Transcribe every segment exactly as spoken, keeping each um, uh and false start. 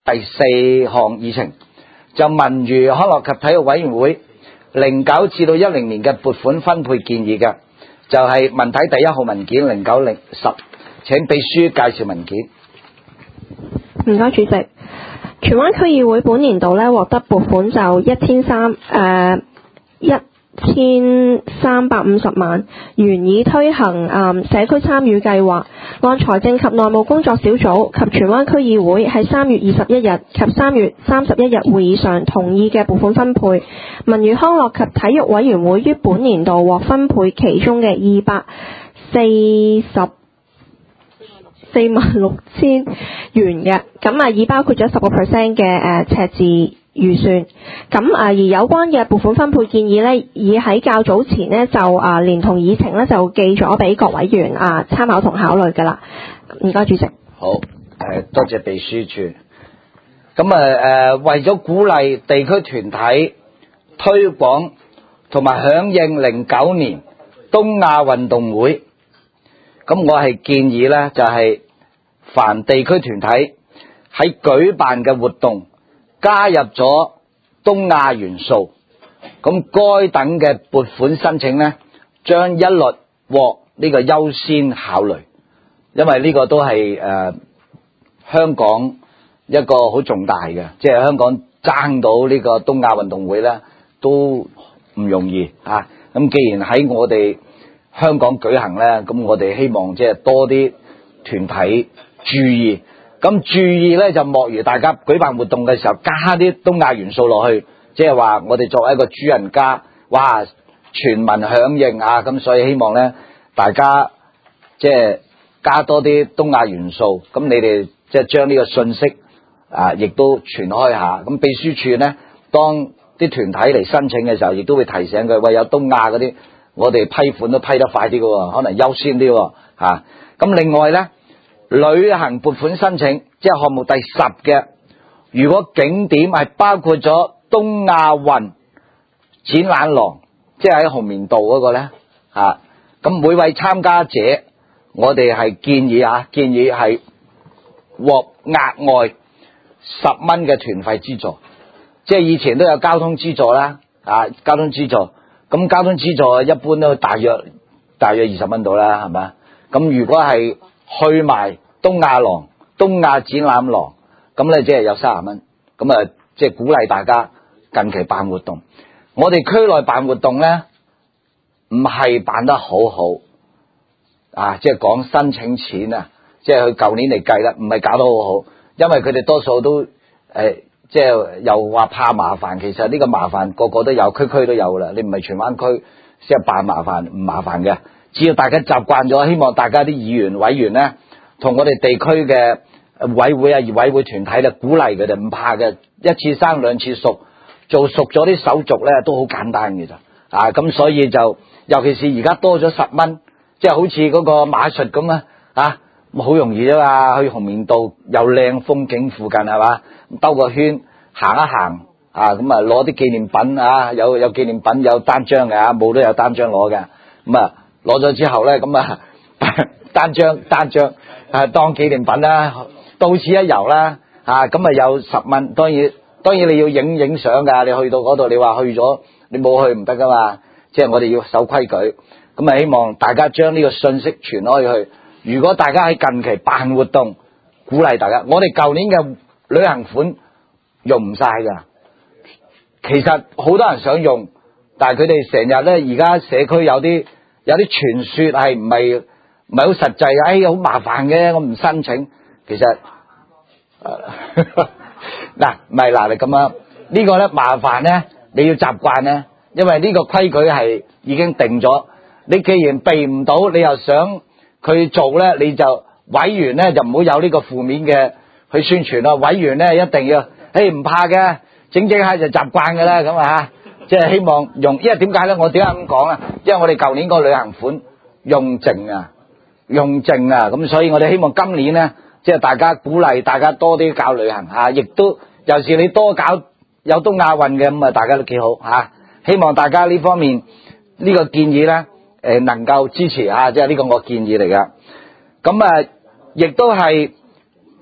第四項議程就文娛康樂及體育委員會零九至到一零年嘅撥款分配建議嘅，就係文體第一號文件零九零十，請秘書介紹文件。 唔該，主席。荃灣區議會本年度咧獲得撥款就一千三誒一千三百五十萬，原以推行誒、嗯、社區參與計劃。按財政及內務工作小組及荃灣區議會喺三月二十一日及三月三十一日會議上同意嘅撥款分配，文娛康樂及體育委員會於本年度獲分配其中嘅二百四十四萬六千元嘅，咁啊已包括咗十個 percent 嘅誒赤字預算。咁啊而有關嘅撥款分配建議呢，已喺較早前呢就啊連同議程呢就寄咗俾各委員啊參考同考慮噶啦。唔該，主席。 好，誒多謝秘書處。咁啊誒為咗鼓勵地區團體推廣同埋響應零九年東亞運動會，咁我係建議呢就係、是。凡地區團體喺舉辦嘅活動加入咗東亞元素，咁該等嘅撥款申請呢，將一律獲呢個優先考慮，因為呢個都係誒、呃、香港一個好重大嘅，即係香港爭到呢個東亞運動會呢都唔容易啊！咁既然喺我哋香港舉行呢，咁我哋希望即係多啲團體注意，咁注意咧就莫如大家舉辦活動嘅時候加啲東亞元素落去，即係話我哋作為一個主人家，哇，全民響應啊！咁所以希望咧大家即係加多啲東亞元素，咁你哋即係將呢個信息啊，亦都傳開下。咁秘書處咧，當啲團體嚟申請嘅時候，亦都會提醒佢，喂，有東亞嗰啲，我哋批款都批得快啲嘅，可能優先啲吓。咁另外咧。旅行撥款申請，即係項目第十嘅，如果景點係包括咗東亞運展覽廊，即係喺紅棉道嗰個咧，吓，咁每位參加者，我哋係建議啊，建議係獲額外十蚊嘅團費資助，即係以前都有交通資助啦，啊，交通資助，咁交通資助一般都大約大約二十蚊到啦，係咪？咁如果係去埋東亞廊、東亞展覽廊，咁咧即係有三十蚊，咁啊即係鼓勵大家近期辦活動。我哋區內辦活動咧，唔係辦得好好啊！即係講申請錢啊，即係佢舊年嚟計啦，唔係搞得好好，因為佢哋多數都誒，即係又話怕麻煩。其實呢個麻煩個個都有，區區都有啦。你唔係荃灣區先係扮麻煩，唔麻煩嘅。只要大家習慣咗，希望大家啲議員委員咧，同我哋地區嘅委會啊、業委會團體咧，鼓勵佢哋唔怕嘅，一次生兩次熟，做熟咗啲手續咧，都好簡單嘅咋啊！咁所以就，尤其是而家多咗十蚊，即係好似嗰個馬術咁啊，啊，好容易啫嘛，去紅棉道有靚風景附近係嘛，兜個圈行一行啊，咁啊攞啲紀念品啊，有有紀念品有單張嘅，冇都有單張攞嘅，咁啊。攞咗之後咧，咁啊單張單張啊當紀念品啦，到此一遊啦，啊咁啊有十蚊，當然當然你要影影相噶，你去到嗰度，你話去咗，你冇去唔得噶嘛，即係我哋要守規矩，咁啊希望大家將呢個信息傳開去。如果大家喺近期辦活動，鼓勵大家，我哋舊年嘅旅行款用唔晒噶，其實好多人想用，但係佢哋成日咧，而家社區有啲。有啲傳說係唔係唔係好實際嘅，哎好麻煩嘅，我唔申請。其實嗱唔係嗱你咁樣，呢個咧麻煩咧，你要習慣咧，因為呢個規矩係已經定咗。你既然避唔到，你又想佢做咧，你就委員咧就唔好有呢個負面嘅去宣傳咯。委員咧一定要，誒唔怕嘅，整整下就習慣嘅啦，咁啊。即係希望用，因為點解咧？我點解咁講啊？因為我哋舊年個旅行款用剩啊，用剩啊，咁所以我哋希望今年咧，即係大家鼓勵大家多啲搞旅行嚇，亦都尤其是你多搞有東亞運嘅咁啊，大家都幾好嚇。希望大家呢方面呢個建議咧，誒能夠支持嚇，即係呢個我建議嚟噶。咁啊，亦都係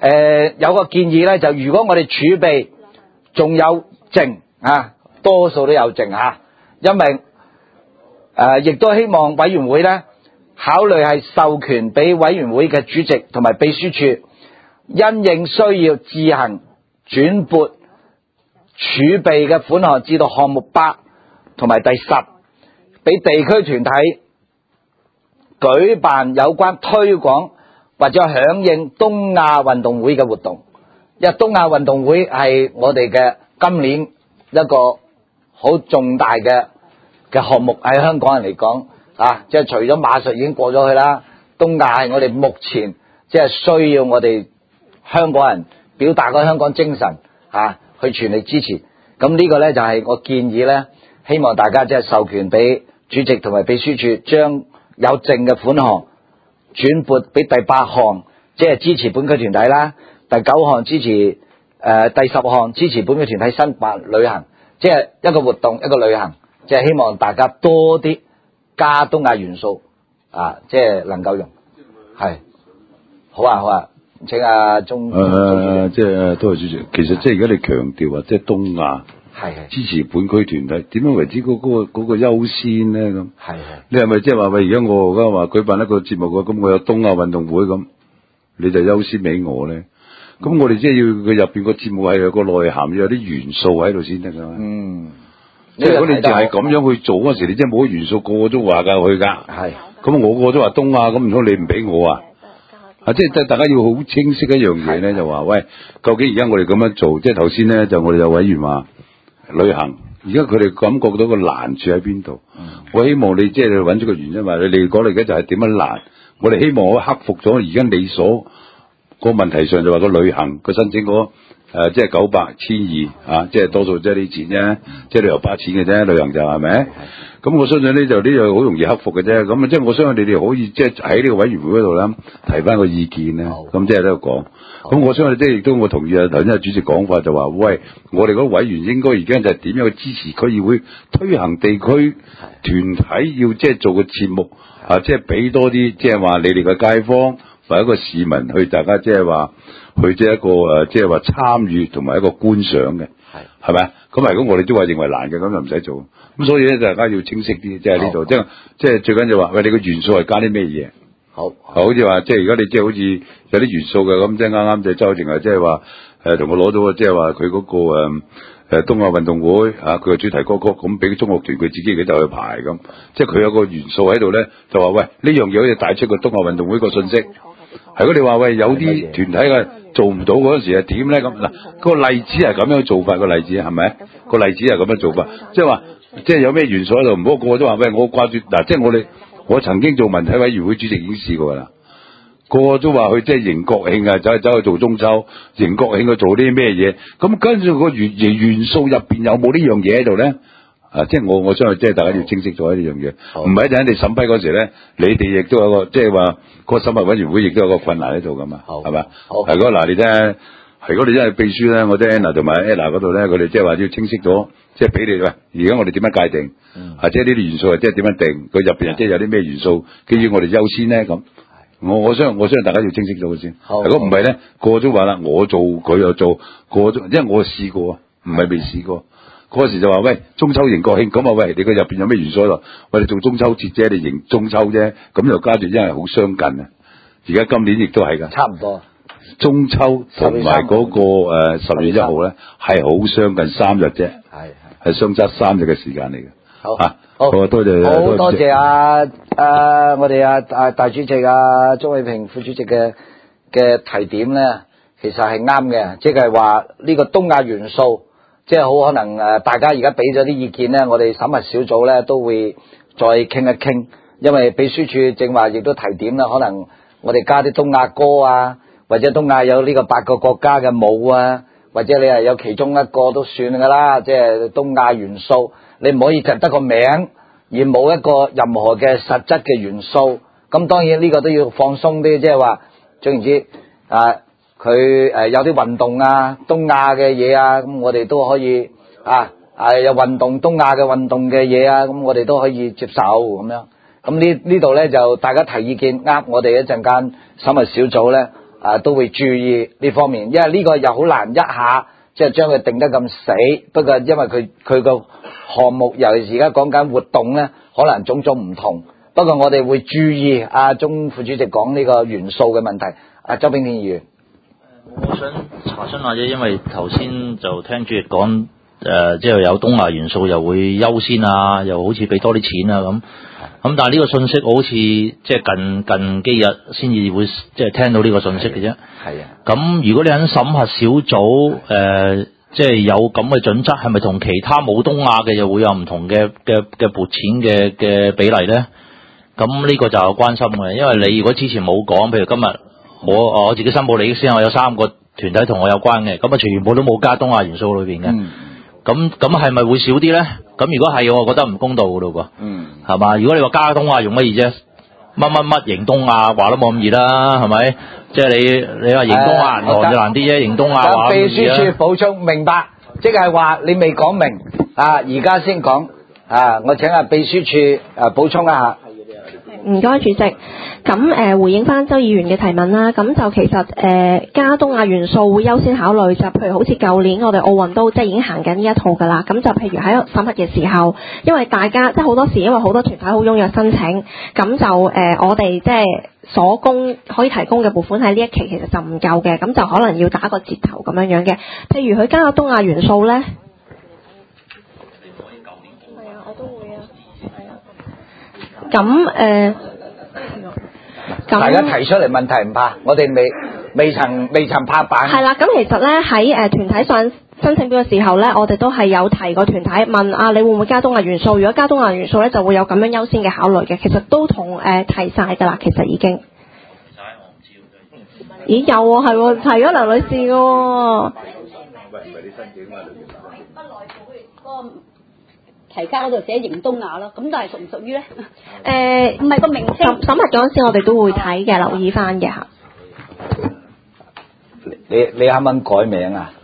誒有個建議咧，就如果我哋儲備仲有剩啊，多數都有剩嚇，因為誒亦都希望委員會咧考慮係授權俾委員會嘅主席同埋秘書處，因應需要自行轉撥儲備嘅款項至到項目八同埋第十，俾地區團體舉辦有關推廣或者響應東亞運動會嘅活動。因為東亞運動會係我哋嘅今年一個好重大嘅嘅項目，喺香港人嚟講啊，即係除咗馬術已經過咗去啦，東亞係我哋目前即係需要我哋香港人表達個香港精神啊，去全力支持。咁呢個呢，就係我建議呢，希望大家即係授權俾主席同埋秘書處，將有剩嘅款項轉撥俾第八項，即係支持本區團體啦；第九項支持誒、呃、第十項支持本區團體申辦旅行，即係一個活動一個旅行，即係希望大家多啲加東亞元素啊，即係能夠用係好啊好啊，請阿鍾誒即係多謝主席。其實即係而家你強調話即係東亞。係係支持本區團體，點樣為之嗰、嗰個嗰、嗰個優先咧？咁係係，你係咪即係話喂？而家我而家話舉辦一個節目嘅，咁我有東亞運動會咁，你就優先俾我咧？咁我哋即係要佢入邊個節目係有個內涵，要有啲元素喺度先得噶嘛。嗯，即係如果你淨係咁樣去做嗰時，你真係冇元素，個個都話㗎去㗎。係，咁我個個都話東亞，咁唔通你唔俾我啊？啊，即係大家要好清晰一樣嘢咧，就話喂，究竟而家我哋咁樣做，即係頭先咧就我哋有委員話。旅行，而家佢哋感覺到個難處喺邊度？嗯、我希望你即係揾出個原因，話你哋講你而家就係點樣難？我哋希望我克服咗而家你所個問題上就話個旅行個申請嗰誒即係九百千二啊，即係多數即係啲錢啫，即係旅遊巴錢嘅啫，旅行就係咪？咁我相信呢就呢樣好容易克服嘅啫。咁即係我相信你哋可以即係喺呢個委員會嗰度咧提翻個意見咧。咁即係喺度講。咁我相信即係亦都我同意啊頭先阿主席講法就話，喂，我哋嗰個委員應該而家就係點樣去支持區議會推行地區團體要即係做個節目啊，即係俾多啲即係話你哋嘅街坊或者一個市民去大家即係話去即係一個誒即係話參與同埋一個觀賞嘅，係係咪啊？咁如果我哋都話認為難嘅，咁就唔使做。咁所以咧，大家要清晰啲，即係呢度，即係即係最緊要話，喂，你個元素係加啲咩嘢？好，好似話，即係而家你即係好似有啲元素嘅，咁即係啱啱就周正係即係話，誒同我攞到即係話佢嗰個誒誒東亞運動會啊，佢嘅主題歌曲咁俾中樂團佢自己嘅就去排咁，即係佢有個元素喺度咧，就話喂呢樣嘢可以帶出個東亞運動會個信息。如果你話喂有啲團體嘅做唔到嗰陣時係點咧咁嗱？個例子係咁樣做法，個例子係咪？個例子係咁樣做法，即係話即係有咩元素喺度，唔好個個都話喂我掛住嗱，即係我哋我曾經做文體委員會主席已經試過啦，個個都話去即係迎國慶啊，走去走去做中秋，迎國慶去做啲咩嘢？咁跟住個元元素入邊有冇呢樣嘢喺度咧？啊！即係我我相信，即係大家要清晰咗呢樣嘢，唔係一陣你審批嗰時咧，你哋亦都有個即係話個審核委員會亦都有個困難喺度噶嘛，係咪？好，係嗰嗱，你睇，如果你真係秘書咧，我啲 Anna 同埋 Ella 嗰度咧，佢哋即係話要清晰咗，即係俾你喂，而家我哋點樣界定？嗯，或者呢啲元素係即係點樣定？佢入邊即係有啲咩元素，基於我哋優先咧咁。我我相信我相信大家要清晰咗先。如果唔係咧，個個都話啦，我做佢又做，個個都因為我試過啊，唔係未試過。嗰時就話喂，中秋迎國慶咁啊，喂，你個入邊有咩元素喺度？我哋做中秋節啫，你迎中秋啫，咁又加住，因為好相近啊。而家今年亦都係噶，差唔多。中秋同埋嗰個誒十月一號咧，係好相近三日啫，係係相差三日嘅時間嚟嘅。好啊，好，好多謝， 好多謝啊啊！我哋啊啊大主席啊鍾偉平副主席嘅嘅提點咧，其實係啱嘅，即係話呢個東亞元素。即係好可能誒，大家而家俾咗啲意見咧，我哋審核小組咧都會再傾一傾，因為秘書處正話亦都提點啦，可能我哋加啲東亞歌啊，或者東亞有呢個八個國家嘅舞啊，或者你係有其中一個都算噶啦，即係東亞元素，你唔可以淨得個名而冇一個任何嘅實質嘅元素。咁當然呢個都要放鬆啲，即係話總言之啊。佢誒有啲運動啊，東亞嘅嘢啊，咁我哋都可以啊，係有運動東亞嘅運動嘅嘢啊，咁我哋都可以接受咁樣。咁呢呢度咧就大家提意見，啱我哋一陣間審核小組咧啊都會注意呢方面，因為呢個又好難一下即係將佢定得咁死。不過因為佢佢個項目，尤其是而家講緊活動咧，可能種種唔同。不過我哋會注意阿鍾副主席講呢個元素嘅問題。阿周炳添議員， 我想查詢下啫，因為頭先就聽主席講誒，即係有東亞元素又會優先啊，又好似俾多啲錢啊咁。咁但係呢個信息我好似即係近近幾日先至會即係聽到呢個信息嘅啫。 係啊。 咁如果你喺審核小組誒，即係有咁嘅準則，係咪同其他冇東亞嘅又會有唔同嘅嘅嘅撥錢嘅嘅比例咧？咁呢個就有關心嘅，因為你如果之前冇講，譬如今日我我自己申報利益先，我有三個團體同我有關嘅，咁啊全部都冇加東亞元素裏邊嘅。嗯。咁咁係咪會少啲咧？咁如果係，我覺得唔公道噶咯噃。嗯。係嘛？如果你話加東亞用乜嘢啫？乜乜乜型東亞話都冇咁易啦，係咪？即係你你話型東亞銀行就難啲啫，型東亞話秘書處補充明白，即係話你未講明啊，而家先講啊，我請阿秘書處誒補充一下。 唔該，主席。咁誒、呃、回應翻周議員嘅提問啦。咁就其實誒、呃、加東亞元素會優先考慮，就譬如好似舊年我哋奧運都即係已經行緊呢一套㗎啦。咁就譬如喺審核嘅時候，因為大家即係好多時，因為好多團體好踴躍申請，咁就誒、呃、我哋即係所供可以提供嘅撥款喺呢一期其實就唔夠嘅，咁就可能要打個折頭咁樣樣嘅。譬如佢加個東亞元素咧。咁誒， 大家提出嚟問題唔怕，我哋未未曾未曾拍板。 係啦，咁其實咧喺誒團體上申請表嘅時候咧，我哋都係有提過團體問啊，你會唔會加東亞元素？如果加東亞元素咧，就會有咁樣優先嘅考慮嘅。其實都同誒、呃、提晒㗎啦，其實已經。咦有喎、啊，係喎，提咗梁女士嘅喎。 提交嗰度寫型東亞咯，咁但係屬唔屬於咧？ 誒唔係個名稱。審審核嗰陣時，我哋都會睇嘅，留意翻嘅嚇。 你你啱啱改名啊？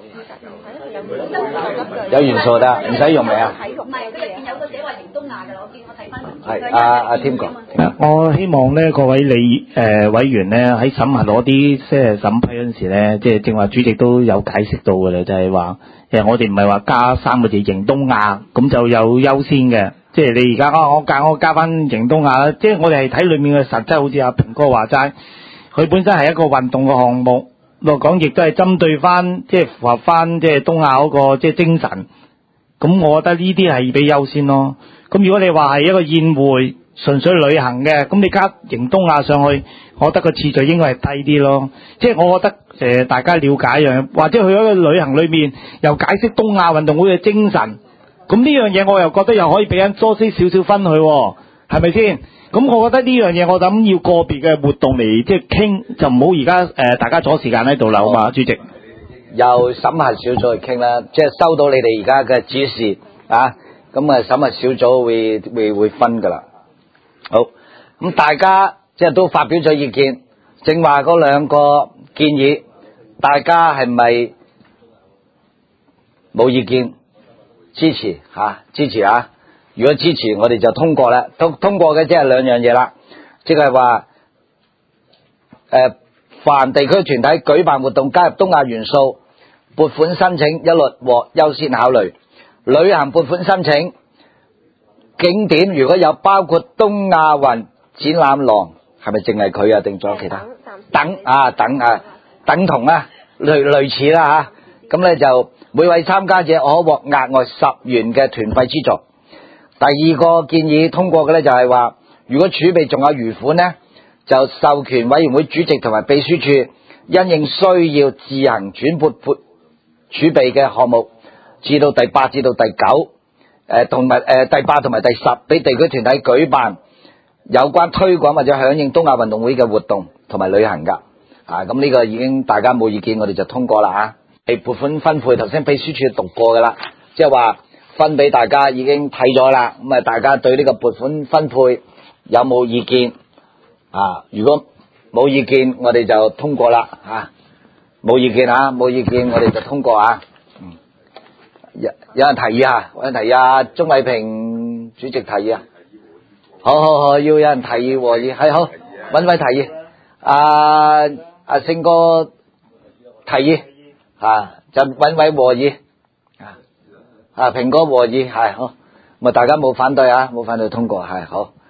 有元素得，唔使用名啊？ 唔係，佢入邊有個寫話型東亞嘅，我見我睇翻。 係阿阿添哥。 我希望咧各位理誒、呃、委員咧喺審核攞啲即係審批嗰陣時咧，即係正話主席都有解釋到嘅啦，就係話。其實我哋唔係話加三個字型東亞咁就有優先嘅，即係你而家我我加我加翻型東亞啦，即係我哋係睇裏面嘅實質，好似阿平哥話齋，佢本身係一個運動嘅項目，落講亦都係針對翻即係符合翻即係東亞嗰個即係精神，咁我覺得呢啲係俾優先咯。咁如果你話係一個宴會純粹旅行嘅，咁你加型東亞上去，我覺得個次序應該係低啲咯。即係我覺得誒、呃，大家了解一樣，或者去一個旅行裏面又解釋東亞運動會嘅精神，咁呢樣嘢我又覺得又可以俾人多些少少分去，係咪先？咁我覺得呢樣嘢我諗要個別嘅活動嚟即係傾，就唔好而家誒大家阻時間喺度啦，好嘛，主席。 由審核小組去傾啦，即係收到你哋而家嘅指示啊，咁啊審核小組會會會分噶啦。好，咁大家即係都發表咗意見，正話嗰兩個建議，大家係咪冇意見？支持吓、啊，支持啊！如果支持，我哋就通過啦。通通過嘅即係兩樣嘢啦，即係話誒，凡地區團體舉辦活動加入東亞元素，撥款申請一律獲優先考慮。旅行撥款申請景點如果有包括東亞運展覽廊，係咪淨係佢啊？定仲有其他？等啊等啊等同啊類類似啦吓，咁咧就每位參加者可獲額外十元嘅團費資助。第二個建議通過嘅咧就係話，如果儲備仲有餘款呢，就授權委員會主席同埋秘書處因應需要自行轉撥撥儲備嘅項目，至到第八至到第九誒同埋誒第八同埋第十，俾地區團體舉辦有關推廣或者響應東亞運動會嘅活動同埋旅行噶。啊，咁呢個已經大家冇意見，我哋就通過啦吓。係撥款分配，頭先秘書處讀過噶啦，即係話分俾大家已經睇咗啦。咁啊，大家對呢個撥款分配有冇意見？啊，如果冇意見，我哋就通過啦吓。冇意見啊，冇意見，我哋就通過啊。嗯，有有人提議啊，有人提議啊，鍾偉平主席提議啊。好好好，要有人提議和議，係好，揾位提議。啊。誒、 阿星哥提議啊，就揾位和議啊，啊平哥和議係好，咁啊大家冇反對啊，冇反對通過係好。